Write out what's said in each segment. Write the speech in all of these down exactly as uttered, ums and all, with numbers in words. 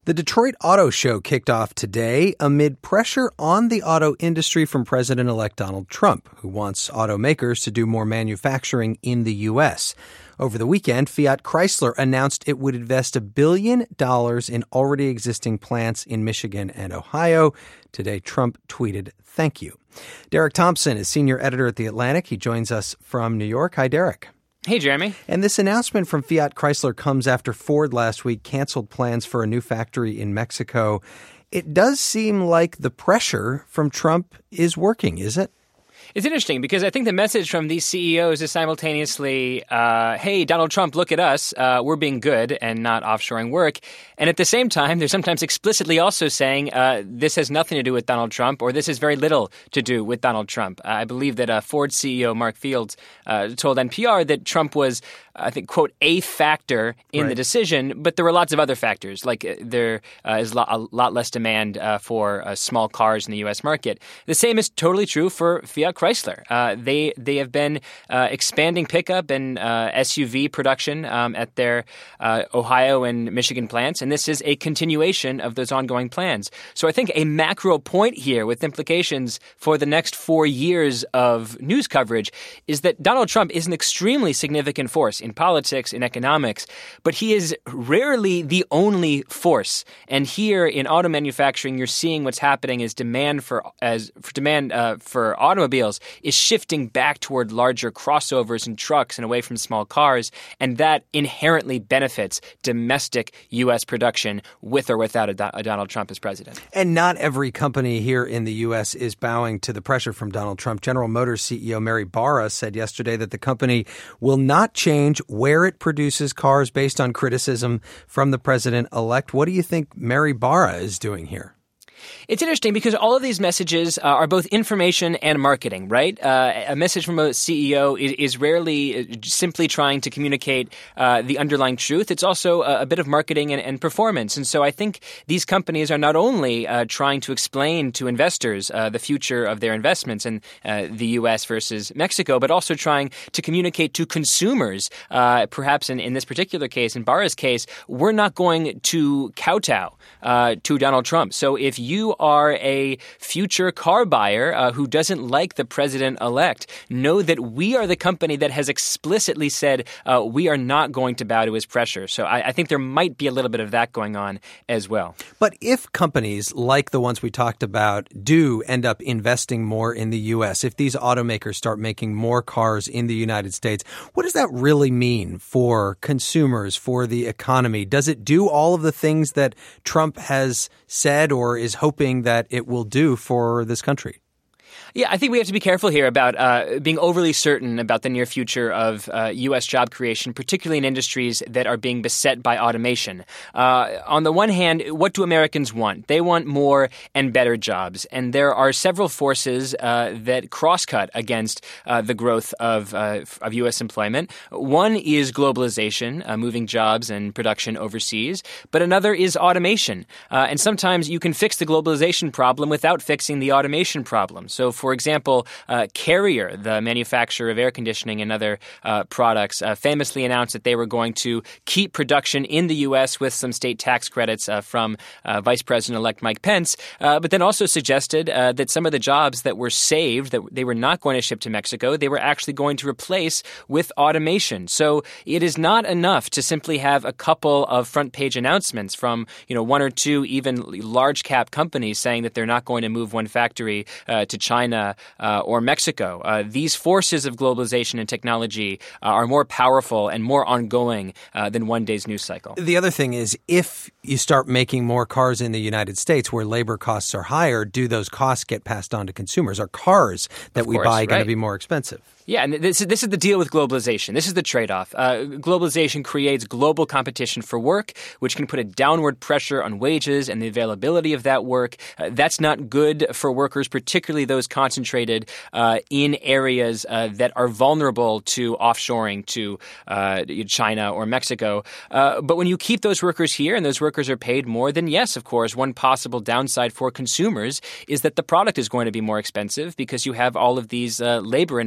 The Detroit Auto Show kicked off today amid pressure on the auto industry from President-elect Donald Trump, who wants automakers to do more manufacturing in the U S. Over the weekend, Fiat Chrysler announced it would invest a billion dollars in already existing plants in Michigan and Ohio. Today, Trump tweeted, "Thank you." Derek Thompson is senior editor at The Atlantic. He joins us from New York. Hi, Derek. Hey, Jeremy. And this announcement from Fiat Chrysler comes after Ford last week canceled plans for a new factory in Mexico. It does seem like the pressure from Trump is working, is it? It's interesting because I think the message from these C E Os is simultaneously, uh, hey, Donald Trump, look at us. Uh, we're being good and not offshoring work. And at the same time, they're sometimes explicitly also saying uh, this has nothing to do with Donald Trump or this has very little to do with Donald Trump. Uh, I believe that uh, Ford C E O Mark Fields uh, told N P R that Trump was, I think, quote, a factor in right. the decision, but there were lots of other factors, like uh, there uh, is lo- a lot less demand uh, for uh, small cars in the U S market. The same is totally true for Fiat Chrysler. Uh, they they have been uh, expanding pickup and uh, S U V production um, at their uh, Ohio and Michigan plants, and this is a continuation of those ongoing plans. So I think a macro point here with implications for the next four years of news coverage is that Donald Trump is an extremely significant force in politics, in economics, but he is rarely the only force. And here in auto manufacturing, you're seeing what's happening is demand for as for demand uh, for automobiles is shifting back toward larger crossovers and trucks and away from small cars, and that inherently benefits domestic U S production with or without a, Do- a Donald Trump as president. And not every company here in the U S is bowing to the pressure from Donald Trump. General Motors C E O Mary Barra said yesterday that the company will not change where it produces cars based on criticism from the president-elect. What do you think Mary Barra is doing here? It's interesting because all of these messages uh, are both information and marketing, right? Uh, a message from a C E O is, is rarely simply trying to communicate uh, the underlying truth. It's also a, a bit of marketing and, and performance. And so I think these companies are not only uh, trying to explain to investors uh, the future of their investments in uh, the U S versus Mexico, but also trying to communicate to consumers, uh, perhaps in, in this particular case, in Barra's case, we're not going to kowtow uh, to Donald Trump. So if you you are a future car buyer uh, who doesn't like the president-elect, know that we are the company that has explicitly said uh, we are not going to bow to his pressure. So I, I think there might be a little bit of that going on as well. But if companies like the ones we talked about do end up investing more in the U S, if these automakers start making more cars in the United States, what does that really mean for consumers, for the economy? Does it do all of the things that Trump has said or is hoping that it will do for this country? Yeah, I think we have to be careful here about uh, being overly certain about the near future of uh, U S job creation, particularly in industries that are being beset by automation. Uh, on the one hand, what do Americans want? They want more and better jobs. And there are several forces uh, that crosscut against uh, the growth of, uh, of U S employment. One is globalization, uh, moving jobs and production overseas. But another is automation. Uh, and sometimes you can fix the globalization problem without fixing the automation problem. So, for example, uh, Carrier, the manufacturer of air conditioning and other uh, products, uh, famously announced that they were going to keep production in the U S with some state tax credits uh, from uh, Vice President-elect Mike Pence, uh, but then also suggested uh, that some of the jobs that were saved, that they were not going to ship to Mexico, they were actually going to replace with automation. So it is not enough to simply have a couple of front-page announcements from, you know, one or two even large-cap companies saying that they're not going to move one factory uh, to China uh, or Mexico. Uh, these forces of globalization and technology uh, are more powerful and more ongoing uh, than one day's news cycle. The other thing is, if you start making more cars in the United States where labor costs are higher, do those costs get passed on to consumers? Are cars that Of we course, buy going right. to be more expensive? Yeah, and this is, this is the deal with globalization. This is the trade-off. Uh, globalization creates global competition for work, which can put a downward pressure on wages and the availability of that work. Uh, that's not good for workers, particularly those concentrated uh, in areas uh, that are vulnerable to offshoring to uh, China or Mexico. Uh, but when you keep those workers here and those workers are paid more, then yes, of course, one possible downside for consumers is that the product is going to be more expensive because you have all of these uh, labor inputs that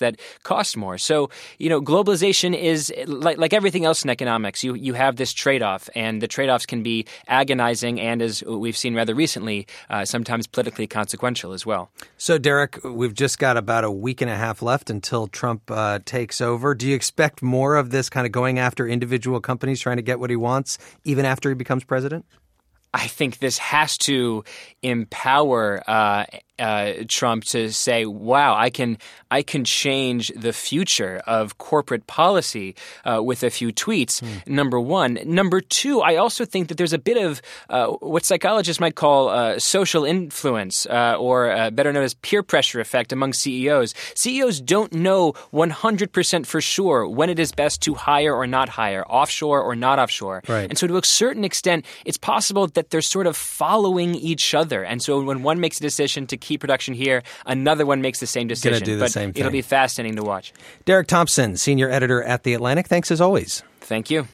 that cost more. So, you know, globalization is like, like everything else in economics. You, you have this trade-off, and the trade-offs can be agonizing and, as we've seen rather recently, uh, sometimes politically consequential as well. So, Derek, we've just got about a week and a half left until Trump uh, takes over. Do you expect more of this kind of going after individual companies trying to get what he wants, even after he becomes president? I think this has to empower uh, uh, Trump to say, wow, I can I can change the future of corporate policy uh, with a few tweets, mm. number one. Number two, I also think that there's a bit of uh, what psychologists might call uh, social influence uh, or uh, better known as peer pressure effect among C E Os. C E Os don't know one hundred percent for sure when it is best to hire or not hire, offshore or not offshore. Right. And so to a certain extent, it's possible that they're sort of following each other. And so when one makes a decision to keep production here, another one makes the same decision. Gonna do the but same thing. It'll be fascinating to watch. Derek Thompson, senior editor at The Atlantic. Thanks as always. Thank you.